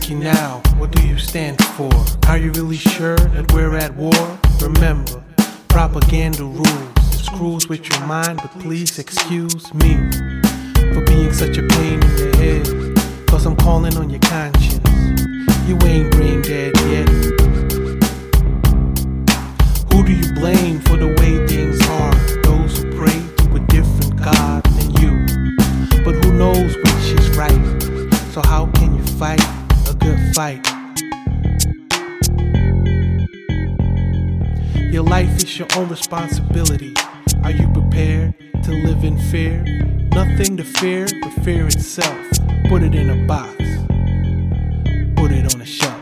you now, what do you stand for? Are you really sure that we're at war? Remember, propaganda rules. It screws with your mind, but please excuse me for being such a pain in the head. Cause I'm calling on your conscience. You ain't brain dead yet. Who do you blame for the way things are? Those who pray to a different God than you. But who knows which is right? So how can you fight a good fight? Your life is your own responsibility. Are you prepared to live in fear? Nothing to fear but fear itself. Put it in a box. Put it on a shelf.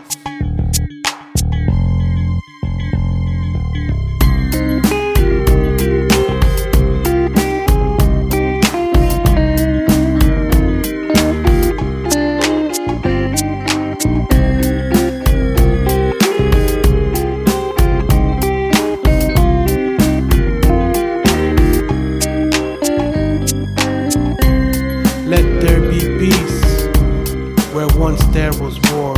Let there be peace where once there was war.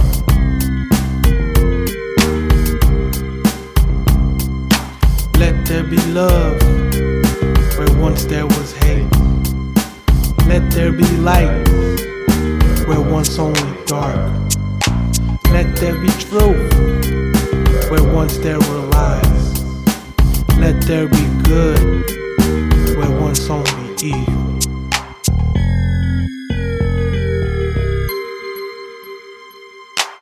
Let there be love where once there was hate. Let there be light where once only dark. Let there be truth where once there were lies. Let there be good where once only evil.